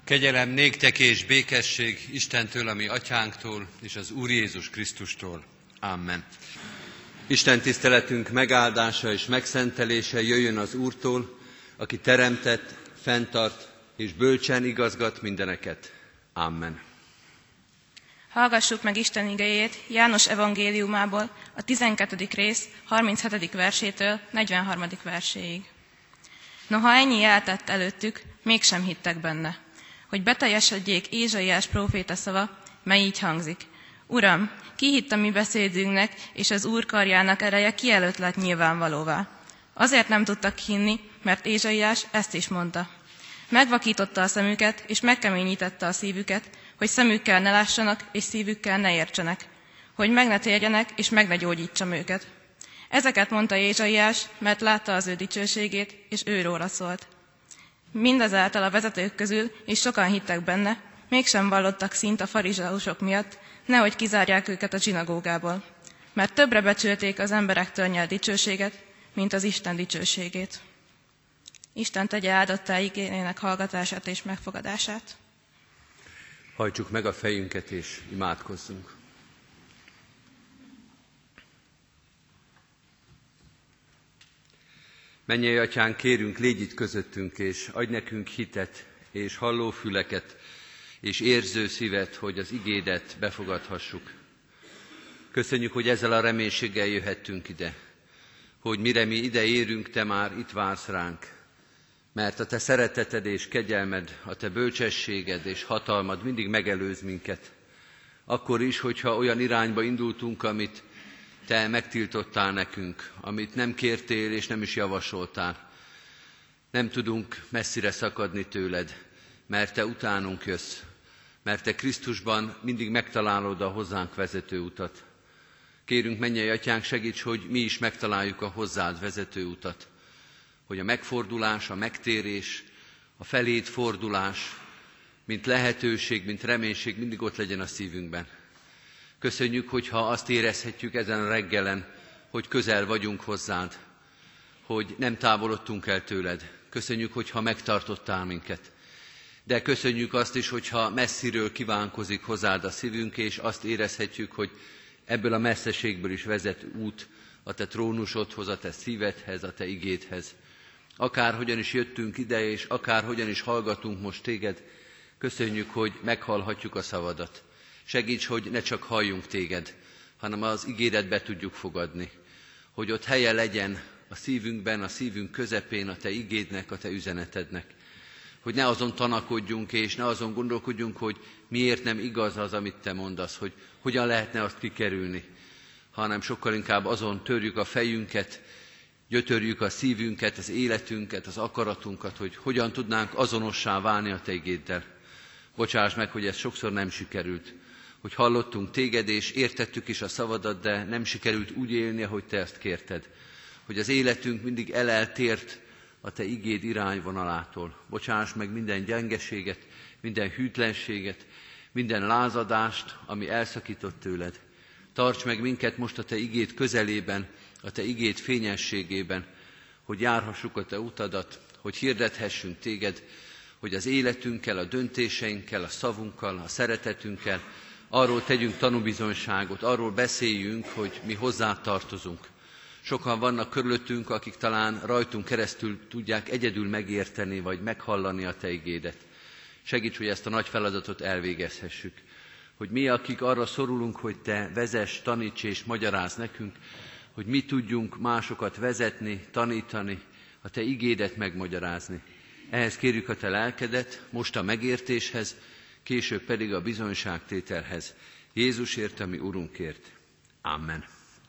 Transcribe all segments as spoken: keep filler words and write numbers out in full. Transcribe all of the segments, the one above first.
Kegyelem néktek és békesség Istentől, a mi atyánktól, és az Úr Jézus Krisztustól. Amen. Isten tiszteletünk megáldása és megszentelése jöjjön az Úrtól, aki teremtett, fenntart és bölcsen igazgat mindeneket. Amen. Hallgassuk meg Isten igéjét János evangéliumából, a tizenkettedik rész harminchetedik versétől negyvenharmadik verséig. Noha ennyi eltett előttük, mégsem hittek benne, hogy beteljesedjék Ézsaiás próféta szava, mely így hangzik. Uram, ki hitt a mi beszédünknek, és az Úr karjának ereje ki előtt lett nyilvánvalóvá. Azért nem tudtak hinni, mert Ézsaiás ezt is mondta. Megvakította a szemüket, és megkeményítette a szívüket, hogy szemükkel ne lássanak, és szívükkel ne értsenek, hogy meg ne térjenek, és meg ne gyógyítsam őket. Ezeket mondta Ézsaiás, mert látta az ő dicsőségét, és őróla szólt. Mindazáltal a vezetők közül, és sokan hittek benne, mégsem vallottak színt a farizeusok miatt, nehogy kizárják őket a zsinagógából, mert többre becsülték az emberektől nyert dicsőséget, mint az Isten dicsőségét. Isten tegye áldottá igénének hallgatását és megfogadását. Hajtsuk meg a fejünket és imádkozzunk. Mennyei Atyánk, kérünk, légy itt közöttünk, és adj nekünk hitet, és hallófüleket, és érző szívet, hogy az igédet befogadhassuk. Köszönjük, hogy ezzel a reménységgel jöhettünk ide, hogy mire mi ide érünk, Te már itt vársz ránk, mert a Te szereteted és kegyelmed, a Te bölcsességed és hatalmad mindig megelőz minket. Akkor is, hogyha olyan irányba indultunk, amit Te megtiltottál nekünk, amit nem kértél és nem is javasoltál. Nem tudunk messzire szakadni tőled, mert Te utánunk jössz, mert Te Krisztusban mindig megtalálod a hozzánk vezető utat. Kérünk, mennyei Atyánk, segíts, hogy mi is megtaláljuk a hozzád vezető utat, hogy a megfordulás, a megtérés, a feléd fordulás, mint lehetőség, mint reménység mindig ott legyen a szívünkben. Köszönjük, hogyha azt érezhetjük ezen a reggelen, hogy közel vagyunk hozzád, hogy nem távolodtunk el tőled. Köszönjük, hogyha megtartottál minket. De köszönjük azt is, hogyha messziről kívánkozik hozzád a szívünk, és azt érezhetjük, hogy ebből a messzeségből is vezet út a Te trónusodhoz, a Te szívedhez, a Te igédhez. Akárhogyan is jöttünk ide, és akárhogyan is hallgatunk most Téged, köszönjük, hogy meghallhatjuk a szavadat. Segíts, hogy ne csak halljunk Téged, hanem az igédet be tudjuk fogadni. Hogy ott helye legyen a szívünkben, a szívünk közepén a Te igédnek, a Te üzenetednek. Hogy ne azon tanakodjunk, és ne azon gondolkodjunk, hogy miért nem igaz az, amit Te mondasz, hogy hogyan lehetne azt kikerülni, hanem sokkal inkább azon törjük a fejünket, gyötörjük a szívünket, az életünket, az akaratunkat, hogy hogyan tudnánk azonossá válni a Te igéddel. Bocsáss meg, hogy ez sokszor nem sikerült, hogy hallottunk Téged, és értettük is a szavadat, de nem sikerült úgy élni, ahogy Te ezt kérted. Hogy az életünk mindig eleltért a Te igéd irányvonalától. Bocsáss meg minden gyengeséget, minden hűtlenséget, minden lázadást, ami elszakított tőled. Tarts meg minket most a Te igéd közelében, a Te igéd fényességében, hogy járhassuk a Te utadat, hogy hirdethessünk Téged, hogy az életünkkel, a döntéseinkkel, a szavunkkal, a szeretetünkkel arról tegyünk tanúbizonyságot, arról beszéljünk, hogy mi hozzád tartozunk. Sokan vannak körülöttünk, akik talán rajtunk keresztül tudják egyedül megérteni, vagy meghallani a Te igédet. Segíts, hogy ezt a nagy feladatot elvégezhessük. Hogy mi, akik arra szorulunk, hogy Te vezess, taníts és magyarázz nekünk, hogy mi tudjunk másokat vezetni, tanítani, a Te igédet megmagyarázni. Ehhez kérjük a Te lelkedet, most a megértéshez, később pedig a bizonyságtételhez. Jézusért, a mi Urunkért. Amen.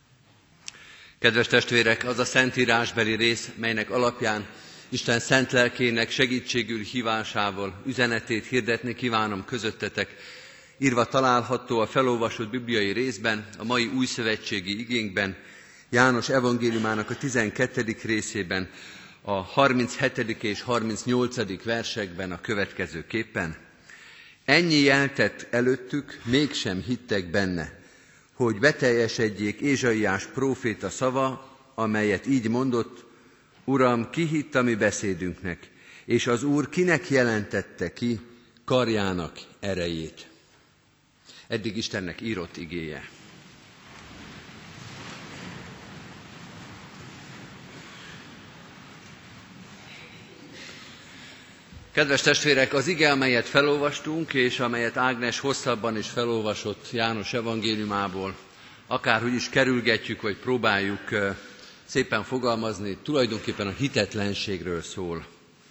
Kedves testvérek, az a szentírásbeli rész, melynek alapján Isten szent lelkének segítségül hívásával üzenetét hirdetni kívánom közöttetek, írva található a felolvasott bibliai részben, a mai újszövetségi igénkben, János evangéliumának a tizenkettedik részében, a harminchetedik és harmincnyolcadik versekben a következőképpen. Ennyi eltett előttük, mégsem hittek benne, hogy beteljesedjék Ézsaiás próféta szava, amelyet így mondott, Uram, ki hitt a mi beszédünknek, és az Úr kinek jelentette ki karjának erejét. Eddig Istennek írott igéje. Kedves testvérek, az ige, amelyet felolvastunk, és amelyet Ágnes hosszabban is felolvasott János evangéliumából, akárhogy is kerülgetjük, vagy próbáljuk szépen fogalmazni, tulajdonképpen a hitetlenségről szól.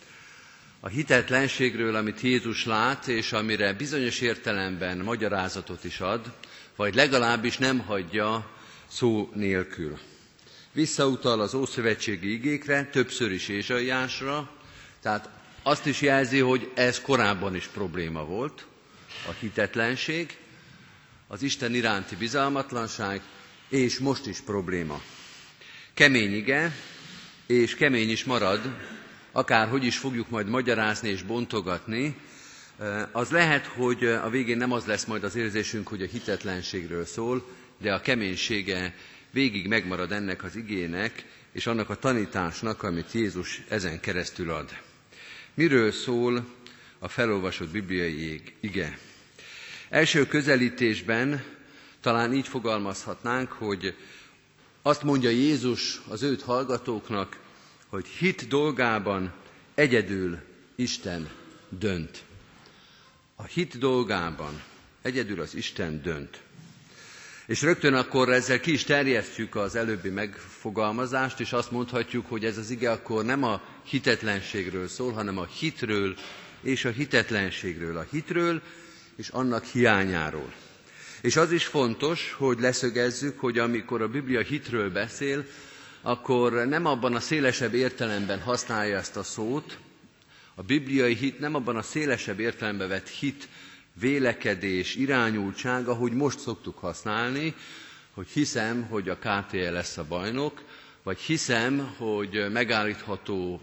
A hitetlenségről, amit Jézus lát, és amire bizonyos értelemben magyarázatot is ad, vagy legalábbis nem hagyja szó nélkül. Visszautal az ószövetségi igékre, többször is Ézsaiásra, tehát azt is jelzi, hogy ez korábban is probléma volt, a hitetlenség, az Isten iránti bizalmatlanság, és most is probléma. Kemény ige, és kemény is marad, akárhogy is fogjuk majd magyarázni és bontogatni, az lehet, hogy a végén nem az lesz majd az érzésünk, hogy a hitetlenségről szól, de a keménysége végig megmarad ennek az igének, és annak a tanításnak, amit Jézus ezen keresztül ad. Miről szól a felolvasott bibliai ige? Első közelítésben talán így fogalmazhatnánk, hogy azt mondja Jézus az őt hallgatóknak, hogy hit dolgában egyedül Isten dönt. A hit dolgában egyedül az Isten dönt. És rögtön akkor ezzel ki is terjesztjük az előbbi megfogalmazást, és azt mondhatjuk, hogy ez az ige akkor nem a hitetlenségről szól, hanem a hitről és a hitetlenségről. A hitről és annak hiányáról. És az is fontos, hogy leszögezzük, hogy amikor a Biblia hitről beszél, akkor nem abban a szélesebb értelemben használja ezt a szót. A bibliai hit nem abban a szélesebb értelemben vett hit, vélekedés, irányultság, ahogy most szoktuk használni, hogy hiszem, hogy a ká té el lesz a bajnok, vagy hiszem, hogy megállítható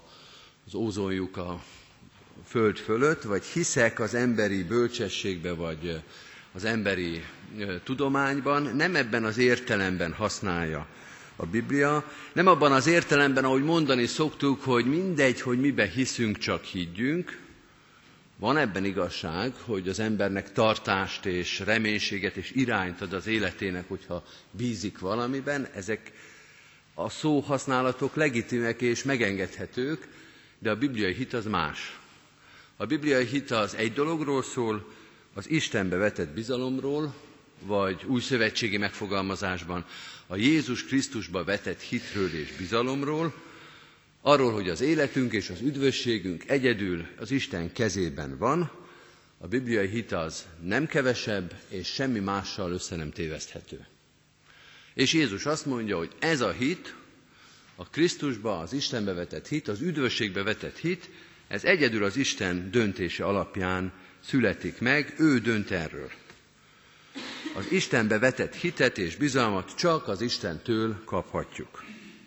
az ózonlyuk a föld fölött, vagy hiszek az emberi bölcsességbe, vagy az emberi tudományban. Nem ebben az értelemben használja a Biblia, nem abban az értelemben, ahogy mondani szoktuk, hogy mindegy, hogy mibe hiszünk, csak higgyünk. Van ebben igazság, hogy az embernek tartást és reménységet és irányt ad az életének, hogyha bízik valamiben. Ezek a szóhasználatok legitimek és megengedhetők, de a bibliai hit az más. A bibliai hit az egy dologról szól, az Istenbe vetett bizalomról, vagy új szövetségi megfogalmazásban a Jézus Krisztusba vetett hitről és bizalomról, arról, hogy az életünk és az üdvösségünk egyedül az Isten kezében van. A bibliai hit az nem kevesebb, és semmi mással össze nem téveszthető. És Jézus azt mondja, hogy ez a hit, a Krisztusba, az Istenbe vetett hit, az üdvösségbe vetett hit, ez egyedül az Isten döntése alapján születik meg, ő dönt erről. Az Istenbe vetett hitet és bizalmat csak az Istentől kaphatjuk.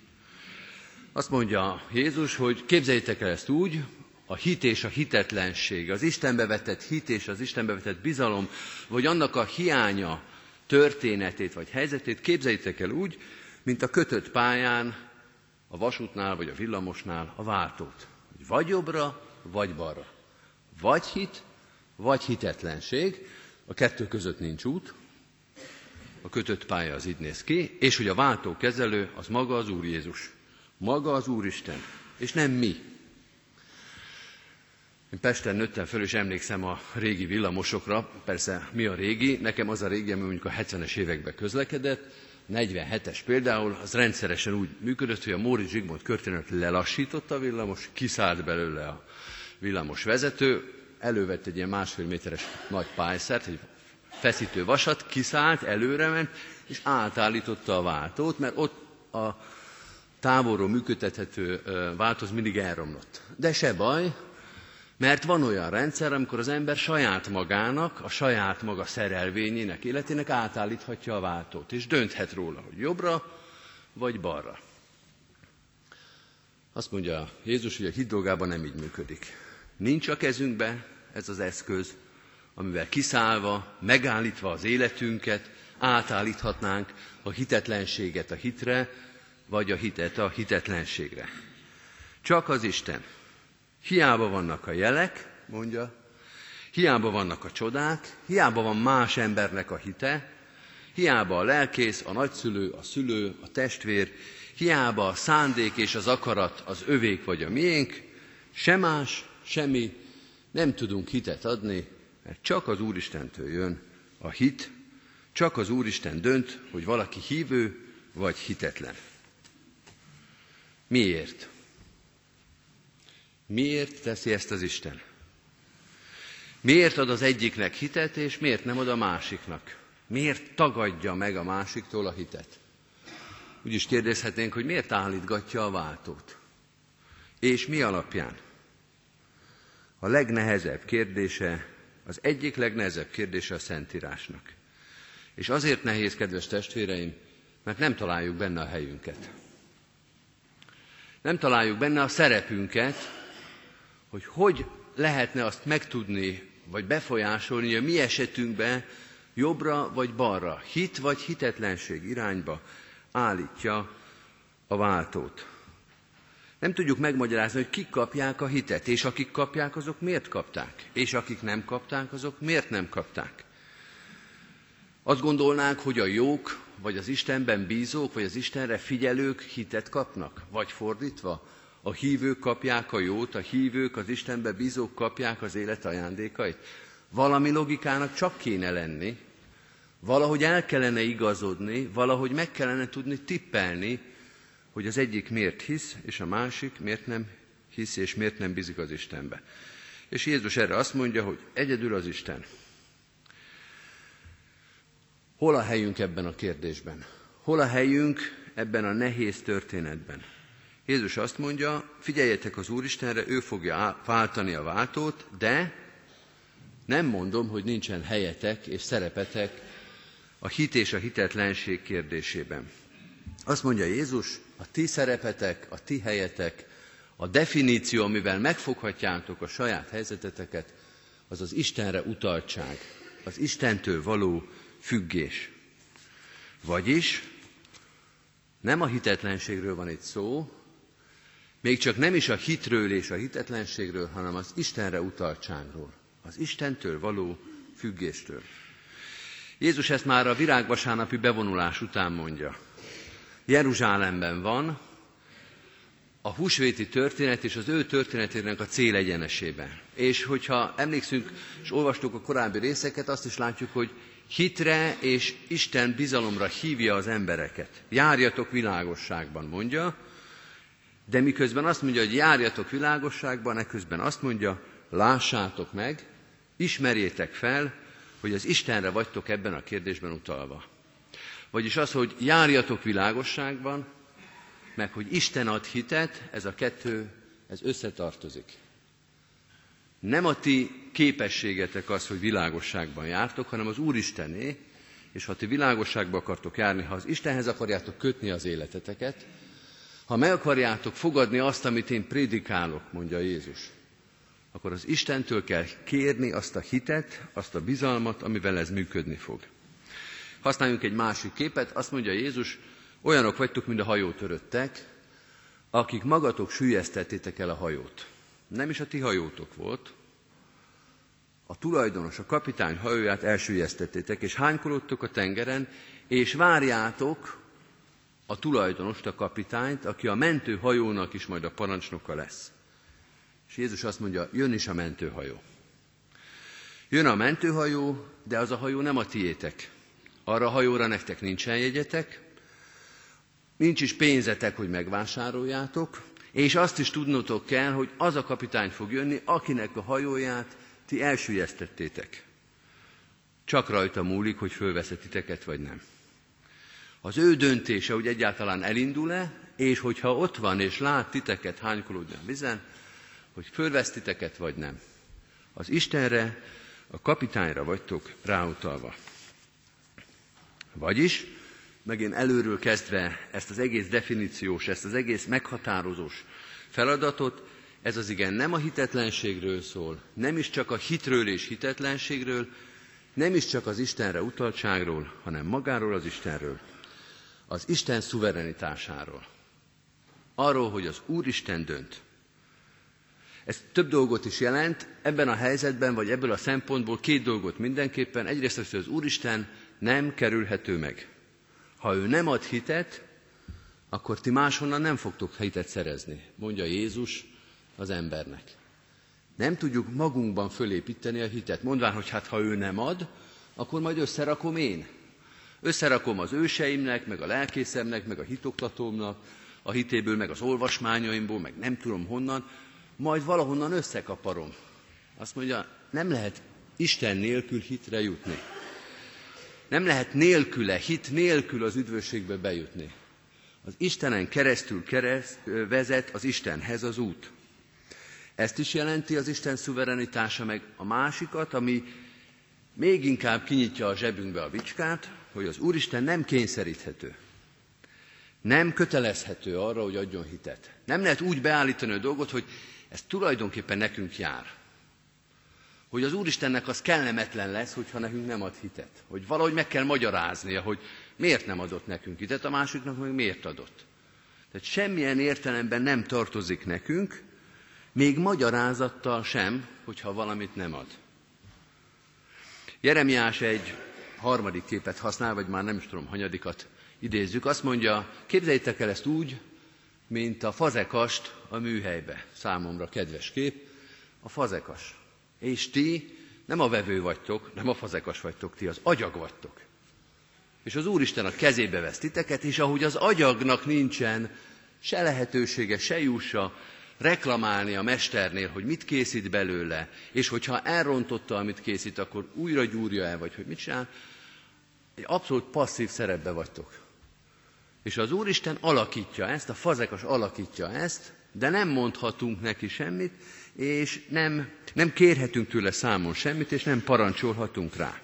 Azt mondja Jézus, hogy képzeljétek el ezt úgy, a hit és a hitetlenség, az Istenbe vetett hit és az Istenbe vetett bizalom, vagy annak a hiánya történetét vagy helyzetét képzeljétek el úgy, mint a kötött pályán, a vasútnál vagy a villamosnál a váltót. Vagy jobbra, vagy balra. Vagy hit, vagy hitetlenség. A kettő között nincs út. A kötött pálya az így néz ki, és hogy a váltókezelő az maga az Úr Jézus. Maga az Úristen, és nem mi. Én Pesten nőttem föl, és emlékszem a régi villamosokra. Persze mi a régi? Nekem az a régi, ami mondjuk a hetvenes években közlekedett. negyvenhetes például, az rendszeresen úgy működött, hogy a Móricz Zsigmond körténet lelassította a villamos, kiszállt belőle a villamos vezető, elővett egy ilyen másfél méteres nagy pályszert, egy feszítő vasat, kiszállt, előrement, és átállította a váltót, mert ott a távolról működtethető váltó mindig elromlott. De se baj, mert van olyan rendszer, amikor az ember saját magának, a saját maga szerelvényének, életének átállíthatja a váltót, és dönthet róla, hogy jobbra vagy balra. Azt mondja Jézus, hogy a hit dolgában nem így működik. Nincs a kezünkbe ez az eszköz, amivel kiszállva, megállítva az életünket, átállíthatnánk a hitetlenséget a hitre, vagy a hitet a hitetlenségre. Csak az Isten. Hiába vannak a jelek, mondja, Hiába vannak a csodák, hiába van más embernek a hite, hiába a lelkész, a nagyszülő, a szülő, a testvér, hiába a szándék és az akarat az övék vagy a miénk, se más, semmi, nem tudunk hitet adni, mert csak az Úristentől jön a hit, csak az Úristen dönt, hogy valaki hívő vagy hitetlen. Miért? Miért teszi ezt az Isten? Miért ad az egyiknek hitet, és miért nem ad a másiknak? Miért tagadja meg a másiktól a hitet? Úgy is kérdezhetnénk, hogy miért állítgatja a váltót? És mi alapján? A legnehezebb kérdése, az egyik legnehezebb kérdése a Szentírásnak. És azért nehéz, kedves testvéreim, mert nem találjuk benne a helyünket. Nem találjuk benne a szerepünket, hogy hogy lehetne azt megtudni, vagy befolyásolni, hogy a mi esetünkben jobbra vagy balra, hit vagy hitetlenség irányba állítja a váltót. Nem tudjuk megmagyarázni, hogy kik kapják a hitet, és akik kapják, azok miért kapták, és akik nem kapták, azok miért nem kapták. Azt gondolnánk, hogy a jók, vagy az Istenben bízók, vagy az Istenre figyelők hitet kapnak, vagy fordítva, a hívők kapják a jót, a hívők, az Istenbe bízók kapják az élet ajándékait. Valami logikának csak kéne lenni, valahogy el kellene igazodni, valahogy meg kellene tudni tippelni, hogy az egyik miért hisz, és a másik miért nem hisz, és miért nem bízik az Istenbe. És Jézus erre azt mondja, hogy egyedül az Isten. Hol a helyünk ebben a kérdésben? Hol a helyünk ebben a nehéz történetben? Jézus azt mondja, figyeljetek az Úristenre, ő fogja váltani a váltót, de nem mondom, hogy nincsen helyetek és szerepetek a hit és a hitetlenség kérdésében. Azt mondja Jézus, a ti szerepetek, a ti helyetek, a definíció, amivel megfoghatjátok a saját helyzeteteket, az az Istenre utaltság, az Istentől való függés. Vagyis nem a hitetlenségről van itt szó, még csak nem is a hitről és a hitetlenségről, hanem az Istenre utaltságról, az Istentől való függéstől. Jézus ezt már a virágvasárnapi bevonulás után mondja. Jeruzsálemben van a húsvéti történet és az ő történetének a célegyenesében. És hogyha emlékszünk, és olvastuk a korábbi részeket, azt is látjuk, hogy hitre és Isten bizalomra hívja az embereket. Járjatok világosságban, mondja, de miközben azt mondja, hogy járjatok világosságban, eközben azt mondja, lássátok meg, ismerjétek fel, hogy az Istenre vagytok ebben a kérdésben utalva. Vagyis az, hogy járjatok világosságban, meg hogy Isten ad hitet, ez a kettő, ez összetartozik. Nem a ti képességetek az, hogy világosságban jártok, hanem az Úristené, és ha ti világosságban akartok járni, ha az Istenhez akarjátok kötni az életeteket, ha meg akarjátok fogadni azt, amit én prédikálok, mondja Jézus, akkor az Istentől kell kérni azt a hitet, azt a bizalmat, amivel ez működni fog. Használjunk egy másik képet, azt mondja Jézus, olyanok vagytok, mint a hajótöröttek, akik magatok süllyesztettétek el a hajót. Nem is a ti hajótok volt, a tulajdonos, a kapitány hajóját elsüllyesztettétek, és hánykolódtok a tengeren, és várjátok a tulajdonost, a kapitányt, aki a mentőhajónak is majd a parancsnoka lesz. És Jézus azt mondja, jön is a mentőhajó. Jön a mentőhajó, de az a hajó nem a tiétek. Arra a hajóra nektek nincsen jegyetek, nincs is pénzetek, hogy megvásároljátok, és azt is tudnotok kell, hogy az a kapitány fog jönni, akinek a hajóját ti elsüllyesztettétek. Csak rajta múlik, hogy fölvesz titeket, vagy nem. Az ő döntése, hogy egyáltalán elindul-e, és hogyha ott van, és lát titeket hánykolódni a vizen, hogy fölvesz titeket, vagy nem. Az Istenre, a kapitányra vagytok ráutalva. Vagyis, megint előről kezdve ezt az egész definíciós, ezt az egész meghatározós feladatot, ez az igen nem a hitetlenségről szól, nem is csak a hitről és hitetlenségről, nem is csak az Istenre utaltságról, hanem magáról az Istenről, az Isten szuverenitásáról. Arról, hogy az Úristen dönt. Ez több dolgot is jelent, ebben a helyzetben, vagy ebből a szempontból két dolgot mindenképpen. Egyrészt az, hogy az Úristen nem kerülhető meg. Ha ő nem ad hitet, akkor ti máshonnan nem fogtok hitet szerezni, mondja Jézus az embernek. Nem tudjuk magunkban fölépíteni a hitet, mondván, hogy hát ha ő nem ad, akkor majd összerakom én. Összerakom az őseimnek, meg a lelkészemnek, meg a hitoktatómnak, a hitéből, meg az olvasmányaimból, meg nem tudom honnan, majd valahonnan összekaparom. Azt mondja, nem lehet Isten nélkül hitre jutni. Nem lehet nélküle, hit nélkül az üdvösségbe bejutni. Az Istenen keresztül kereszt, vezet az Istenhez az út. Ezt is jelenti az Isten szuverenitása, meg a másikat, ami még inkább kinyitja a zsebünkbe a bicskát, hogy az Úristen nem kényszeríthető. Nem kötelezhető arra, hogy adjon hitet. Nem lehet úgy beállítani a dolgot, hogy ez tulajdonképpen nekünk jár. Hogy az Úristennek az kellemetlen lesz, hogyha nekünk nem ad hitet. Hogy valahogy meg kell magyaráznia, hogy miért nem adott nekünk hitet, a másiknak meg miért adott. Tehát semmilyen értelemben nem tartozik nekünk, még magyarázattal sem, hogyha valamit nem ad. Jeremiás egy harmadik képet használ, vagy már nem is tudom, hanyadikat idézzük. Azt mondja, képzeljétek el ezt úgy, mint a fazekast a műhelybe. Számomra kedves kép, a fazekas. És ti nem a vevő vagytok, nem a fazekas vagytok, ti az agyag vagytok. És az Úristen a kezébe vesz titeket, és ahogy az agyagnak nincsen se lehetősége, se jussa reklamálni a mesternél, hogy mit készít belőle, és hogyha elrontotta, amit készít, akkor újra gyúrja el, vagy hogy mit csinál, egy abszolút passzív szerepbe vagytok. És az Úristen alakítja ezt, a fazekas alakítja ezt, de nem mondhatunk neki semmit, és nem, nem kérhetünk tőle számon semmit, és nem parancsolhatunk rá.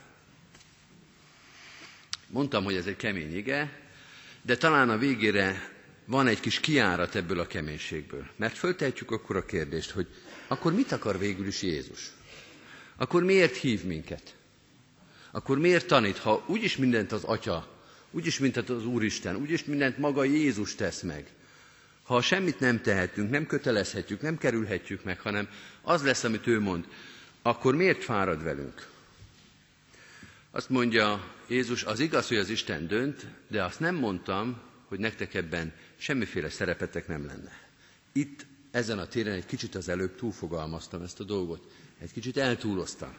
Mondtam, hogy ez egy kemény ige, de talán a végére van egy kis kijárat ebből a keménységből. Mert föltehetjük akkor a kérdést, hogy akkor mit akar végül is Jézus? Akkor miért hív minket? Akkor miért tanít, ha úgyis mindent az Atya, úgyis mindent az Úristen, úgyis mindent maga Jézus tesz meg? Ha semmit nem tehetünk, nem kötelezhetjük, nem kerülhetjük meg, hanem az lesz, amit ő mond, akkor miért fárad velünk? Azt mondja Jézus, az igaz, hogy az Isten dönt, de azt nem mondtam, hogy nektek ebben semmiféle szerepetek nem lenne. Itt, ezen a téren egy kicsit az előbb túlfogalmaztam ezt a dolgot. Egy kicsit eltúloztam.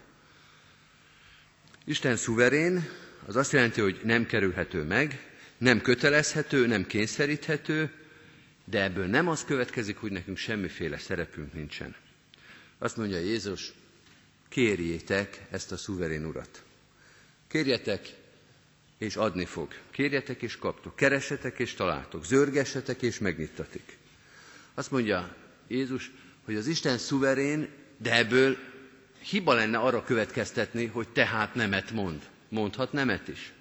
Isten szuverén, az azt jelenti, hogy nem kerülhető meg, nem kötelezhető, nem kényszeríthető, de ebből nem az következik, hogy nekünk semmiféle szerepünk nincsen. Azt mondja Jézus, kérjétek ezt a szuverén urat. Kérjetek, és adni fog. Kérjetek, és kaptok. Keressetek, és találtok. Zörgessetek, és megnyittatik. Azt mondja Jézus, hogy az Isten szuverén, de ebből hiba lenne arra következtetni, hogy tehát nemet mond. Mondhat nemet is.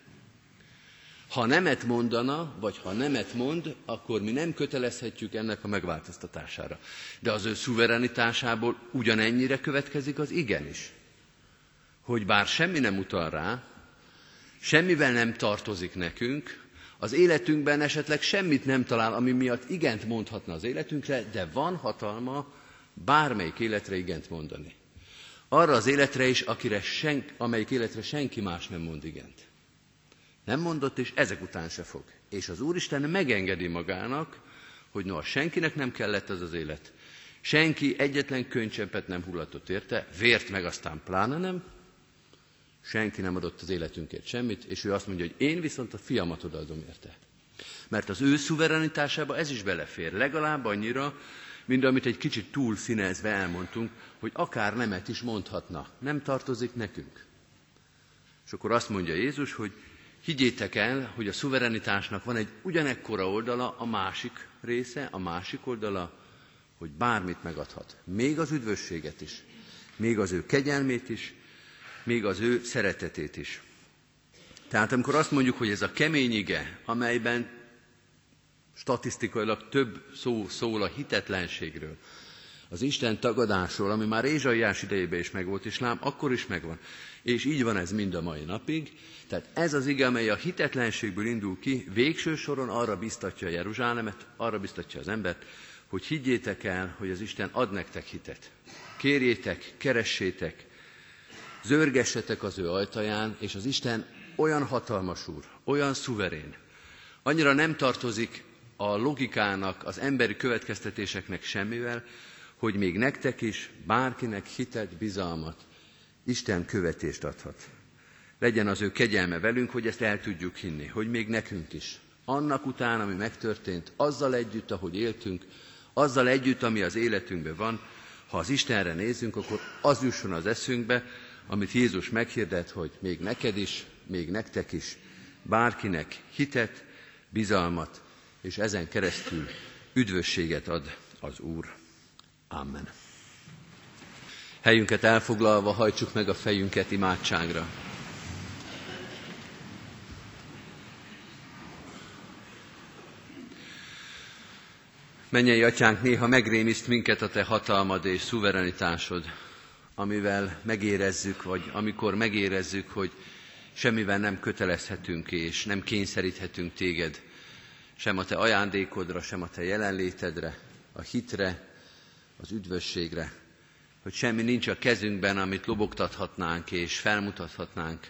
Ha nemet mondana, vagy ha nemet mond, akkor mi nem kötelezhetjük ennek a megváltoztatására. De az ő szuverenitásából ugyanennyire következik az igen is. Hogy bár semmi nem utal rá, semmivel nem tartozik nekünk, az életünkben esetleg semmit nem talál, ami miatt igent mondhatna az életünkre, de van hatalma bármelyik életre igent mondani. Arra az életre is, akire sen, amelyik életre senki más nem mond igent. Nem mondott, és ezek után se fog. És az Úristen megengedi magának, hogy noha senkinek nem kellett ez az élet, senki egyetlen könycseppet nem hullatott érte, vért meg aztán pláne nem, senki nem adott az életünkért semmit, és ő azt mondja, hogy én viszont a fiamat odaadom érte. Mert az ő szuverenitásába ez is belefér, legalább annyira, mint amit egy kicsit túl színezve elmondtunk, hogy akár nemet is mondhatna, nem tartozik nekünk. És akkor azt mondja Jézus, hogy higgyétek el, hogy a szuverenitásnak van egy ugyanekkora oldala, a másik része, a másik oldala, hogy bármit megadhat. Még az üdvösséget is, még az ő kegyelmét is, még az ő szeretetét is. Tehát amikor azt mondjuk, hogy ez a kemény ige, amelyben statisztikailag több szó szól a hitetlenségről, az Isten tagadásról, ami már Ézsaiás idejében is megvolt, és lám, akkor is megvan. És így van ez mind a mai napig. Tehát ez az ige, amely a hitetlenségből indul ki, végső soron arra biztatja Jeruzsálemet, arra biztatja az embert, hogy higgyétek el, hogy az Isten ad nektek hitet. Kérjétek, keressétek, zörgessetek az ő ajtaján, és az Isten olyan hatalmas Úr, olyan szuverén, annyira nem tartozik a logikának, az emberi következtetéseknek semmivel, hogy még nektek is, bárkinek hitet, bizalmat, Isten követést adhat. Legyen az ő kegyelme velünk, hogy ezt el tudjuk hinni, hogy még nekünk is. Annak után, ami megtörtént, azzal együtt, ahogy éltünk, azzal együtt, ami az életünkben van, ha az Istenre nézünk, akkor az jusson az eszünkbe, amit Jézus meghirdet, hogy még neked is, még nektek is, bárkinek hitet, bizalmat, és ezen keresztül üdvösséget ad az Úr. Amen. Helyünket elfoglalva hajtsuk meg a fejünket imádságra. Mennyei Atyánk, néha megrémiszt minket a Te hatalmad és szuverenitásod, amivel megérezzük, vagy amikor megérezzük, hogy semmivel nem kötelezhetünk és nem kényszeríthetünk Téged, sem a Te ajándékodra, sem a Te jelenlétedre, a hitre, az üdvösségre, hogy semmi nincs a kezünkben, amit lobogtathatnánk és felmutathatnánk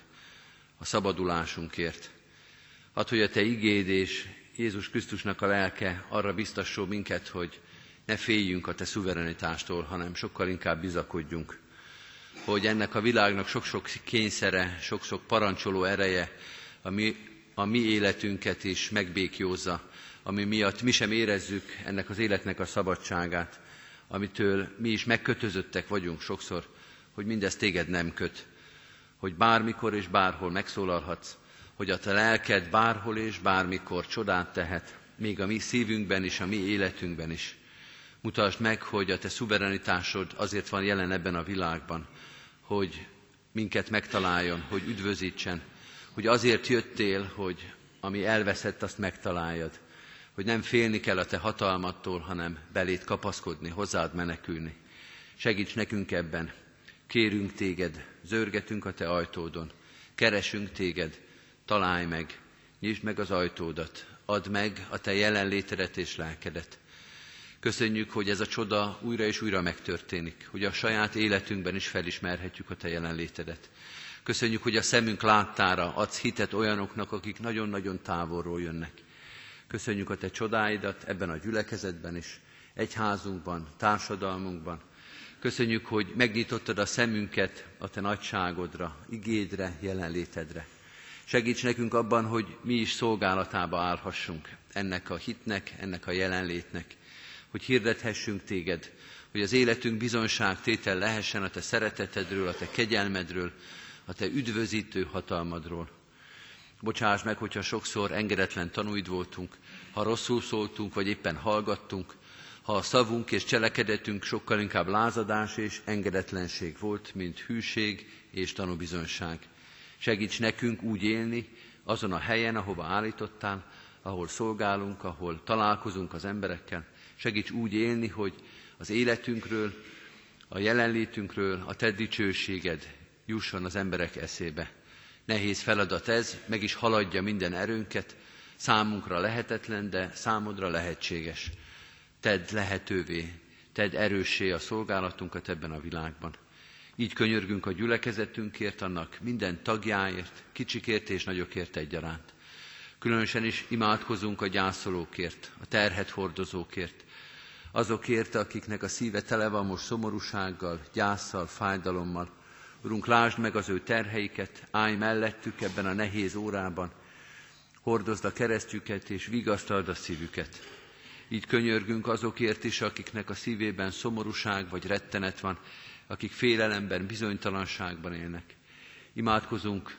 a szabadulásunkért. Add, hogy a Te igéd és Jézus Krisztusnak a lelke arra biztasson minket, hogy ne féljünk a Te szuverenitástól, hanem sokkal inkább bizakodjunk, hogy ennek a világnak sok-sok kényszere, sok-sok parancsoló ereje a mi, a mi életünket is megbékjózza, ami miatt mi sem érezzük ennek az életnek a szabadságát, amitől mi is megkötözöttek vagyunk sokszor, hogy mindez Téged nem köt, hogy bármikor és bárhol megszólalhatsz, hogy a Te lelked bárhol és bármikor csodát tehet, még a mi szívünkben is, a mi életünkben is. Mutasd meg, hogy a Te szuverenitásod azért van jelen ebben a világban, hogy minket megtaláljon, hogy üdvözítsen, hogy azért jöttél, hogy ami elveszett, azt megtaláljad, hogy nem félni kell a Te hatalmattól, hanem beléd kapaszkodni, hozzád menekülni. Segíts nekünk ebben, kérünk Téged, zörgetünk a Te ajtódon, keresünk Téged, találj meg, nyisd meg az ajtódat, add meg a Te jelenlétedet és lelkedet. Köszönjük, hogy ez a csoda újra és újra megtörténik, hogy a saját életünkben is felismerhetjük a Te jelenlétedet. Köszönjük, hogy a szemünk láttára adsz hitet olyanoknak, akik nagyon-nagyon távolról jönnek. Köszönjük a Te csodáidat ebben a gyülekezetben is, egyházunkban, társadalmunkban. Köszönjük, hogy megnyitottad a szemünket a Te nagyságodra, igédre, jelenlétedre. Segíts nekünk abban, hogy mi is szolgálatába állhassunk ennek a hitnek, ennek a jelenlétnek, hogy hirdethessünk Téged, hogy az életünk bizonságtétel lehessen a Te szeretetedről, a Te kegyelmedről, a Te üdvözítő hatalmadról. Bocsáss meg, hogyha sokszor engedetlen tanúid voltunk, ha rosszul szóltunk, vagy éppen hallgattunk, ha a szavunk és cselekedetünk sokkal inkább lázadás és engedetlenség volt, mint hűség és tanúbizonyság. Segíts nekünk úgy élni azon a helyen, ahova állítottál, ahol szolgálunk, ahol találkozunk az emberekkel. Segíts úgy élni, hogy az életünkről, a jelenlétünkről a Te dicsőséged jusson az emberek eszébe. Nehéz feladat ez, meg is haladja minden erőnket, számunkra lehetetlen, de számodra lehetséges. Tedd lehetővé, tedd erőssé a szolgálatunkat ebben a világban. Így könyörgünk a gyülekezetünkért, annak minden tagjáért, kicsikért és nagyokért egyaránt. Különösen is imádkozunk a gyászolókért, a terhet hordozókért, azokért, akiknek a szíve tele van most szomorúsággal, gyásszal, fájdalommal. Urunk, lásd meg az ő terheiket, állj mellettük ebben a nehéz órában, hordozd a keresztjüket és vigasztald a szívüket. Így könyörgünk azokért is, akiknek a szívében szomorúság vagy rettenet van, akik félelemben, bizonytalanságban élnek. Imádkozunk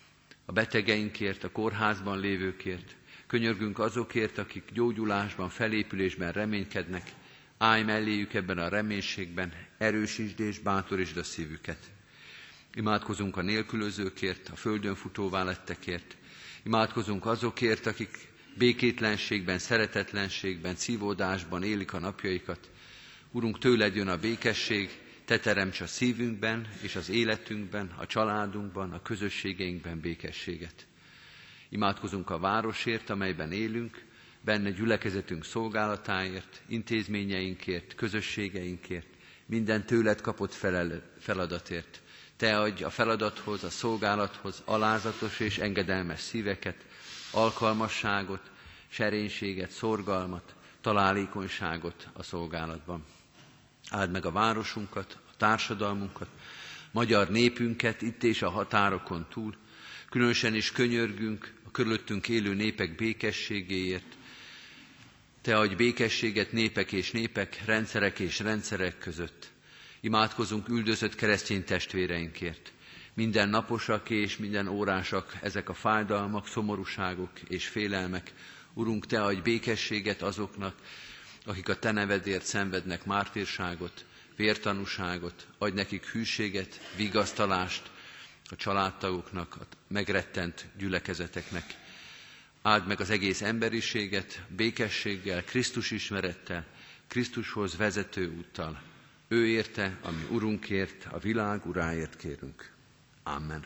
a betegeinkért, a kórházban lévőkért, könyörgünk azokért, akik gyógyulásban, felépülésben reménykednek, állj melléjük ebben a reménységben, erősítsd és bátorítsd a szívüket. Imádkozunk a nélkülözőkért, a földön futóvá lettekért, imádkozunk azokért, akik békétlenségben, szeretetlenségben, szívódásban élik a napjaikat. Urunk, tőled jön a békesség, Te teremts a szívünkben és az életünkben, a családunkban, a közösségeinkben békességet. Imádkozunk a városért, amelyben élünk, benne gyülekezetünk szolgálatáért, intézményeinkért, közösségeinkért, minden tőled kapott felel, feladatért. Te adj a feladathoz, a szolgálathoz alázatos és engedelmes szíveket, alkalmasságot, serénységet, szorgalmat, találékonyságot a szolgálatban. Áld meg a városunkat, a társadalmunkat, magyar népünket itt és a határokon túl, különösen is könyörgünk a körülöttünk élő népek békességéért. Te adj békességet népek és népek, rendszerek és rendszerek között. Imádkozunk üldözött keresztény testvéreinkért. Minden naposak és minden órásak ezek a fájdalmak, szomorúságok és félelmek. Urunk, Te adj békességet azoknak, akik a Te nevedért szenvednek mártírságot, vértanúságot, adj nekik hűséget, vigasztalást a családtagoknak, a megrettent gyülekezeteknek. Áld meg az egész emberiséget békességgel, Krisztus ismerettel, Krisztushoz vezető úttal. Ő érte, ami Urunkért, a világ Uráért kérünk. Amen.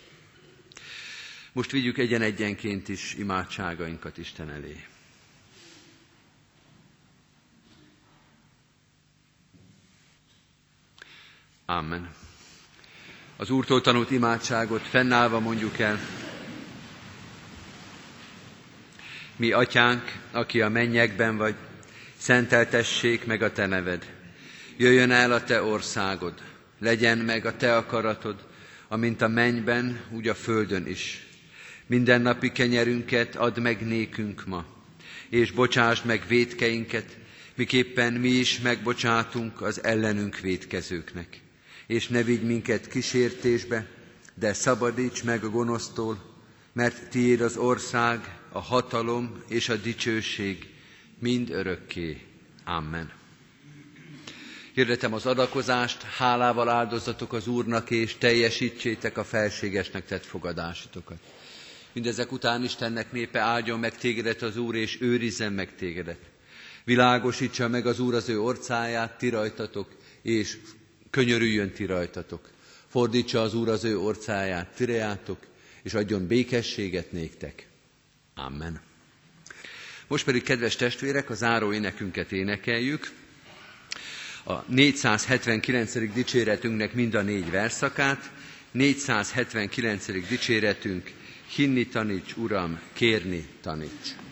Most vigyük egyen-egyenként is imádságainkat Isten elé. Amen. Az Úrtól tanult imádságot fennállva mondjuk el. Mi atyánk, aki a mennyekben vagy, szenteltessék meg a te neved. Jöjjön el a te országod, legyen meg a te akaratod, amint a mennyben, úgy a földön is. Mindennapi kenyerünket add meg nékünk ma, és bocsásd meg vétkeinket, miképpen mi is megbocsátunk az ellenünk vétkezőknek. És ne vigy minket kísértésbe, de szabadíts meg a gonosztól, mert tiéd az ország, a hatalom és a dicsőség mind örökké. Amen. Hirdetem az adakozást, hálával áldozatok az Úrnak, és teljesítsétek a felségesnek tett fogadásatokat. Mindezek után Istennek népe, áldjon meg tégedet az Úr, és őrizzen meg tégedet. Világosítsa meg az Úr az ő orcáját ti rajtatok, és könyörüljön ti rajtatok. Fordítsa az Úr az ő orcáját ti reátok, és adjon békességet néktek. Amen. Most pedig, kedves testvérek, a záró énekünket énekeljük. A négyszázhetvenkilencedik dicséretünknek mind a négy verszakát. négyszázhetvenkilencedik dicséretünk: hinni taníts, Uram, kérni taníts.